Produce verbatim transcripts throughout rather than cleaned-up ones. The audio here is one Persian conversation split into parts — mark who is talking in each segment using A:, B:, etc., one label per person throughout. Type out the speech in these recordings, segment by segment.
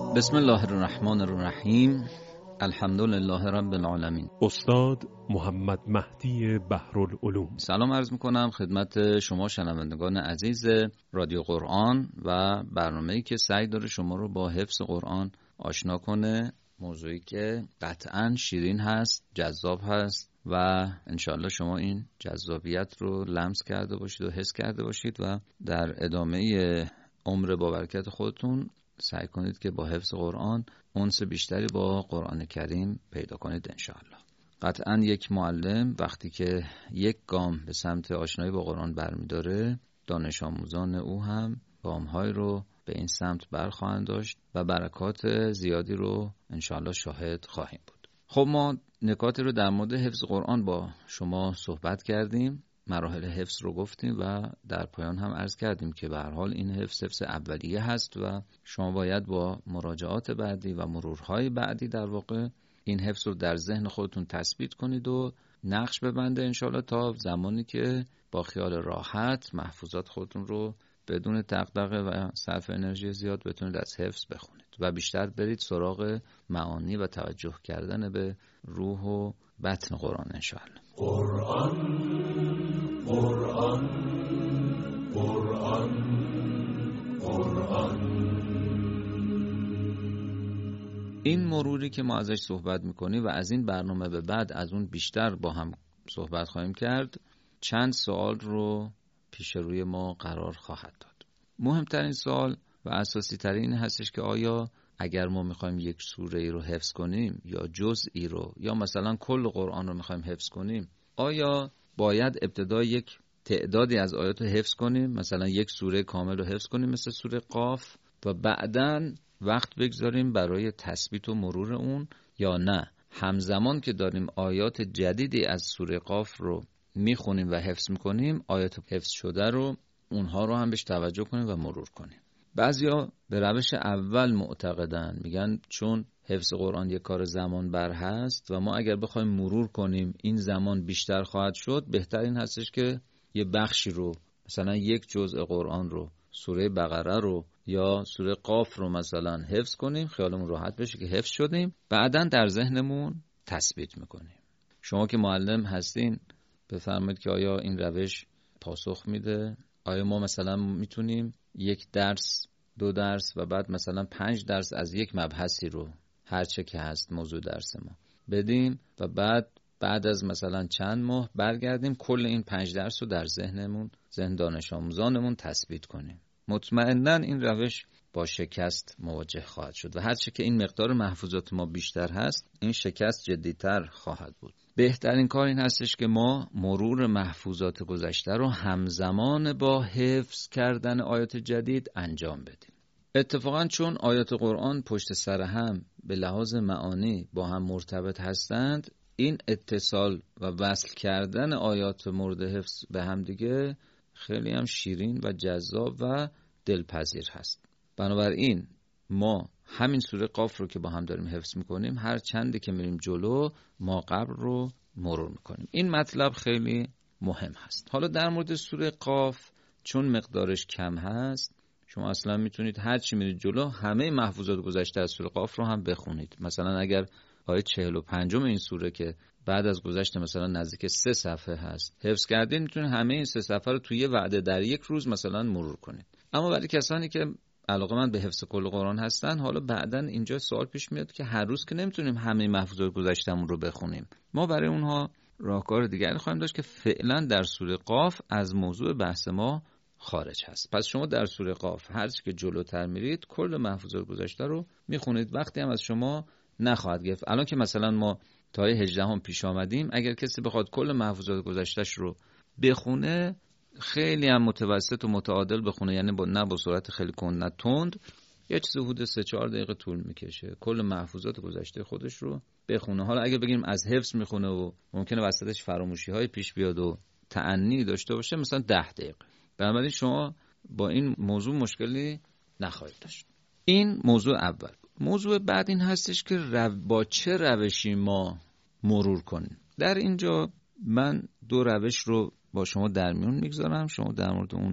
A: بسم الله الرحمن الرحیم. الحمد لله رب العالمین.
B: استاد محمد مهدی بحرالعلوم.
A: سلام عرض میکنم خدمت شما شنوندگان عزیز رادیو قرآن و برنامه‌ای که سعی داره شما رو با حفظ قرآن آشنا کنه، موضوعی که قطعاً شیرین هست، جذاب هست و انشاءالله شما این جذابیت رو لمس کرده باشید و حس کرده باشید و در ادامه عمر با برکت خودتون سعی کنید که با حفظ قرآن انس بیشتری با قرآن کریم پیدا کنید انشاءالله. قطعاً یک معلم وقتی که یک گام به سمت آشنایی با قرآن برمیداره، دانش آموزان او هم گام‌های رو به این سمت برخواهند داشت و برکات زیادی رو انشاءالله شاهد خواهیم بود. خب ما نکاتی رو در مورد حفظ قرآن با شما صحبت کردیم، مراحل حفظ رو گفتیم و در پایان هم عرض کردیم که به هر حال این حفظ حفظ اولیه هست و شما باید با مراجعات بعدی و مرورهای بعدی در واقع این حفظ رو در ذهن خودتون تثبیت کنید و نقش ببنده انشاءالله تا زمانی که با خیال راحت محفوظات خودتون رو بدون دغدغه و صرف انرژی زیاد بتونید از حفظ بخونید و بیشتر برید سراغ معانی و توجه کردن به روح و بطن قرآن انشاءالله.
C: قرآن قرآن قرآن قرآن.
A: این مروری که ما ازش صحبت میکنیم و از این برنامه به بعد از اون بیشتر با هم صحبت خواهیم کرد، چند سوال رو پیش روی ما قرار خواهد داد. مهمترین سوال و اساسی ترین هستش که آیا اگر ما میخوایم یک سوره ای رو حفظ کنیم یا جزئی رو یا مثلا کل قرآن رو میخوایم حفظ کنیم، آیا باید ابتدا یک تعدادی از آیات رو حفظ کنیم، مثلا یک سوره کامل رو حفظ کنیم مثل سوره قاف و بعداً وقت بگذاریم برای تثبیت و مرور اون، یا نه همزمان که داریم آیات جدیدی از سوره قاف رو میخونیم و حفظ میکنیم، آیات حفظ شده رو اونها رو هم بهش توجه کنیم و مرور کنیم. بعضیا به روش اول معتقدن، میگن چون حفظ قرآن یک کار زمان بر هست و ما اگر بخوایم مرور کنیم این زمان بیشتر خواهد شد، بهتر این هستش که یه بخشی رو مثلا یک جزء قرآن رو، سوره بقره رو یا سوره قاف رو مثلا حفظ کنیم، خیالمون راحت بشه که حفظ شدیم، بعداً در ذهنمون تثبیت میکنیم. شما که معلم هستین بفرمایید که آیا این روش پاسخ میده؟ آیا ما مثلا میتونیم یک درس، دو درس و بعد مثلا پنج درس از یک مبحثی رو هر چه که هست موضوع درس ما بدیم و بعد بعد از مثلا چند ماه برگردیم کل این پنج درس رو در ذهنمون، ذهن دانش آموزانمون تثبیت کنیم؟ مطمئناً این روش با شکست مواجه خواهد شد و هر چه که این مقدار محفوظات ما بیشتر هست، این شکست جدیتر خواهد بود. بهترین کار این هستش که ما مرور محفوظات گذشته رو همزمان با حفظ کردن آیات جدید انجام بدیم. اتفاقاً چون آیات قرآن پشت سر هم به لحاظ معانی با هم مرتبط هستند، این اتصال و وصل کردن آیات مورد حفظ به هم دیگه خیلی هم شیرین و جذاب و دلپذیر هست. بنابراین ما همین سوره قاف رو که با هم داریم حفظ میکنیم، هر چندی که میریم جلو ما قبل رو مرور میکنیم. این مطلب خیلی مهم هست. حالا در مورد سوره قاف چون مقدارش کم هست، شما اصلا میتونید هر چی میرید جلو همه محفوظات گذشته از سوره قاف رو هم بخونید. مثلا اگر آیه چهل و پنجم این سوره که بعد از گذشت مثلا نزدیک سه صفحه هست حفظ کردین، میتونید همه این سه صفحه رو توی یه وعده در یک روز مثلا مرور کنید. اما برای کسانی که علاقه‌مند به حفظ کل قرآن هستن، حالا بعدن اینجا سوال پیش میاد که هر روز که نمیتونیم همه محفوظات گذشتمون رو بخونیم. ما برای اونها راهکار دیگری خواهیم داشت که فعلا در سوره قاف از موضوع بحث ما خارج هست. پس شما در سوره قاف هر چی که جلوتر میرید کل محفوظات گذشته رو میخونید، وقتی هم از شما نخواهد گرفت. الان که مثلا ما تا هجدهم پیش آمدیم، اگر کسی بخواد کل محفوظات گذشته‌اش رو بخونه، خیلی هم متوسط و متعادل بخونه، یعنی با نه با سرعت خیلی کند نه تند، یه چیز حدود سه چهار دقیقه طول میکشه کل محفوظات گذشته خودش رو بخونه. حالا اگه بگیم از حفظ میخونه و ممکنه وسطش فراموشی های پیش بیاد و تأنی داشته باشه، مثلا ده دقیقه. بنابراین شما با این موضوع مشکلی نخواهید داشت. این موضوع اول. موضوع بعد این هستش که رو... با چه روشی ما مرور کنیم. در اینجا من دو روش رو با شما در میون میگذارم، شما در مورد اون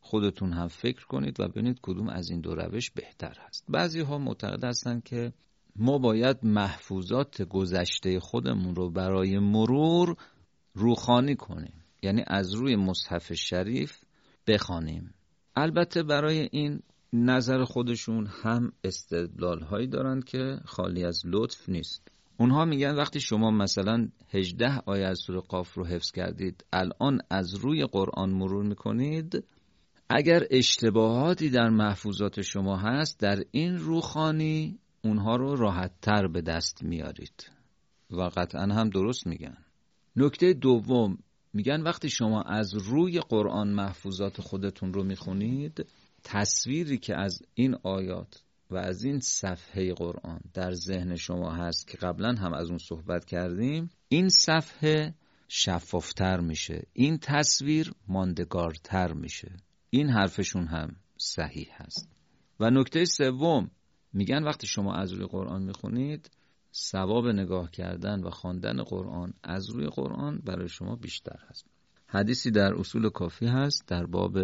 A: خودتون هم فکر کنید و ببینید کدوم از این دو روش بهتر هست. بعضی ها معتقد هستن که ما باید محفوظات گذشته خودمون رو برای مرور روخوانی کنیم، یعنی از روی مصحف شریف بخوانیم. البته برای این نظر خودشون هم استدلال هایی دارن که خالی از لطف نیست. اونها میگن وقتی شما مثلا هجده آیه از سوره قاف رو حفظ کردید، الان از روی قرآن مرور میکنید، اگر اشتباهاتی در محفوظات شما هست، در این روخوانی اونها رو راحت تر به دست میارید و قطعا هم درست میگن. نکته دوم، میگن وقتی شما از روی قرآن محفوظات خودتون رو میخونید، تصویری که از این آیات و از این صفحه قرآن در ذهن شما هست که قبلا هم از اون صحبت کردیم، این صفحه شفافتر میشه، این تصویر ماندگارتر میشه. این حرفشون هم صحیح هست. و نکته سوم، میگن وقتی شما از روی قرآن میخونید، ثواب نگاه کردن و خواندن قرآن از روی قرآن برای شما بیشتر هست. حدیثی در اصول کافی هست در باب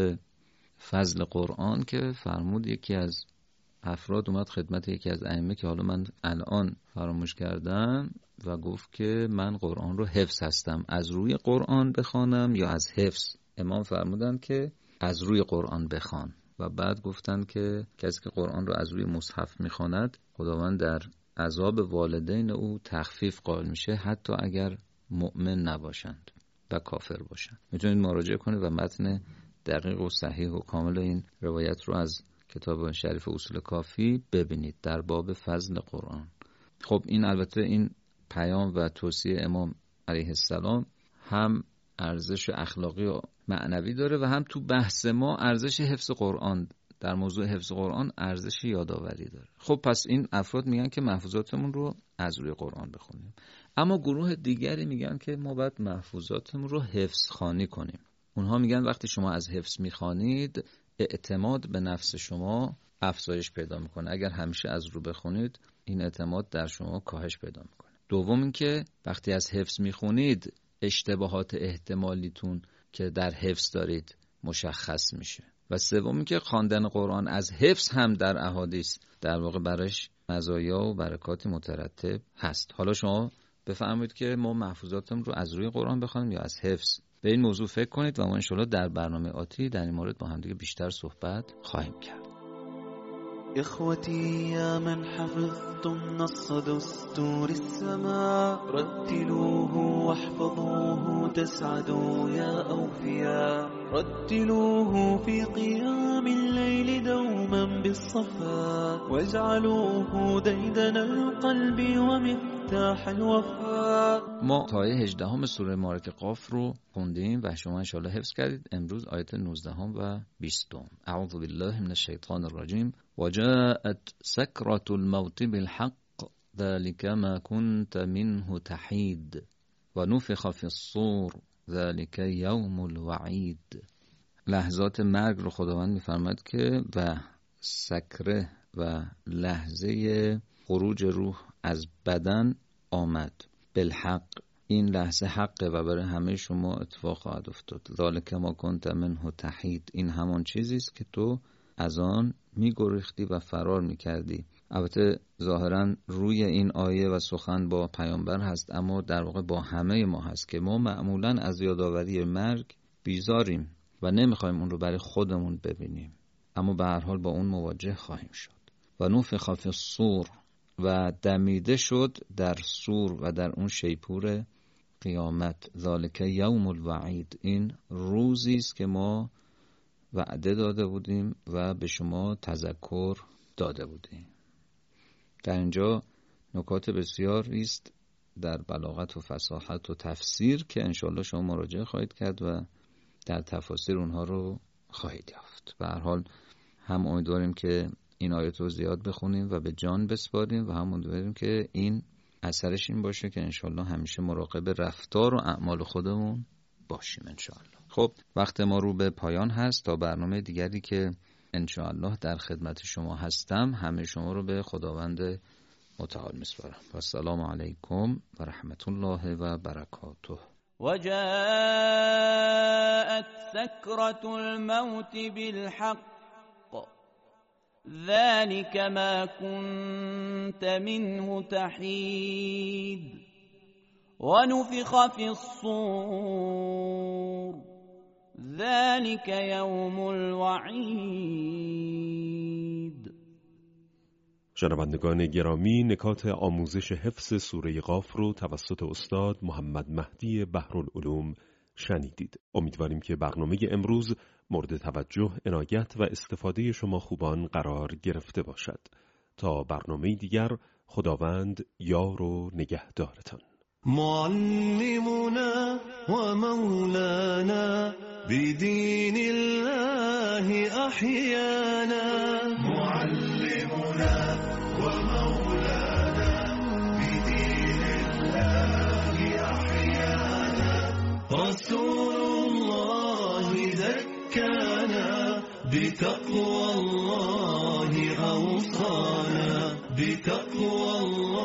A: فضل قرآن که فرمود یکی از افراد اومد خدمت یکی از ائمه که حالا من الان فراموش کردم و گفت که من قرآن رو حفظ هستم، از روی قرآن بخوانم یا از حفظ؟ امام فرمودن که از روی قرآن بخوان و بعد گفتن که کسی که قرآن رو از روی مصحف میخواند خداوند در عذاب والدین او تخفیف قائل میشه، حتی اگر مؤمن نباشند و کافر باشند. میتونید مراجعه کنید و متن دقیق و صحیح و کامل این روایت رو از کتاب شریف اصول کافی ببینید در باب فضل قرآن. خب این البته این پیام و توصیه امام علیه السلام هم ارزش اخلاقی و معنوی داره و هم تو بحث ما ارزش حفظ قرآن، در موضوع حفظ قرآن ارزش یادآوری داره. خب پس این افراد میگن که محفوظاتمون رو از روی قرآن بخونیم، اما گروه دیگری میگن که ما باید محفوظاتمون رو حفظ خوانی کنیم. اونها میگن وقتی شما از حفظ میخوانید، اعتماد به نفس شما افزایش پیدا میکنه. اگر همیشه از رو بخونید، این اعتماد در شما کاهش پیدا میکنه. دوم این که وقتی از حفظ میخونید، اشتباهات احتمالیتون که در حفظ دارید مشخص میشه. و سوم این که خواندن قرآن از حفظ هم در احادیث در واقع برش مزایا و برکاتی مترتب هست. حالا شما بفرمایید که ما محفوظاتم رو از روی قرآن بخوانیم یا از حفظ. به این موضوع فکر کنید و ما انشالله در برنامه آتی در این مورد با هم دیگه بیشتر صحبت خواهیم کرد.
D: إخوتي يا من حفظتم نص دستور السماء، رتلوه واحفظوه تسعدوا يا أوفياء، رتلوه في قيام الليل دوما بالصفاء، واجعلوه ديدن القلب ومفتاح الوفاء.
A: ما تا آیه هجدهم سوره مبارکه قاف رو خوندیم و شما انشاءالله حفظ کردید. امروز آیه نوزدهم و بیستم. اعوذ بالله من الشیطان الرجیم. وجاءت سكرة الموت بالحق ذلك ما كنت منه تحيد ونفخ في الصور ذلك يوم الوعید. لحظات مرگ رو خداوند می‌فرماید که و سکره و لحظه خروج روح از بدن آمد. بالحق، این لحظه حقه و برای همه شما اتفاق خواهد افتاد. ذلک ما کنت منه تحید، این همان چیزی است که تو از آن میگریختی و فرار میکردی. البته ظاهرا روی این آیه و سخن با پیامبر هست، اما در واقع با همه ما هست که ما معمولا از یادآوری مرگ بیزاریم و نمیخوایم اون رو برای خودمون ببینیم، اما به هر حال با اون مواجه خواهیم شد. و نفخ فی الصور، و دمیده شد در صور و در اون شیپور قیامت. ذالک یوم الوعید، این روزی است که ما وعده داده بودیم و به شما تذکر داده بودیم. در اینجا نکات بسیار است در بلاغت و فصاحت و تفسیر که انشالله شما مراجعه خواهید کرد و در تفاسیر اونها رو خواهید یافت. به هر حال هم امیدواریم که این آیات رو زیاد بخونیم و به جان بسپاریم و هم امیدواریم که این اثرش این باشه که انشالله همیشه مراقب رفتار و اعمال خودمون باشیم انشالله. خب وقت ما رو به پایان هست. تا برنامه دیگری که انشالله در خدمت شما هستم، همه شما رو به خداوند متعال میسپارم. و السلام علیکم و رحمت الله و برکاته.
E: وجاءت سكرة الموت بالحق ذلك ما كنت منه تحيد ونفخ في الصور ذلك يوم الوعید.
B: شنوندگان گرامی، نکات آموزش حفظ سوره قاف رو توسط استاد محمد مهدی بحرالعلوم شنیدید. امیدواریم که برنامه امروز مورد توجه، عنایت و استفاده شما خوبان قرار گرفته باشد. تا برنامه دیگر، خداوند یار و نگهدارتان.
F: معلمنا و مولانا بدین الله احیانا. معلمنا و مولانا بدین الله احیانا. رسول الله زكانا بتقوى الله أوصانا. بتقوى الله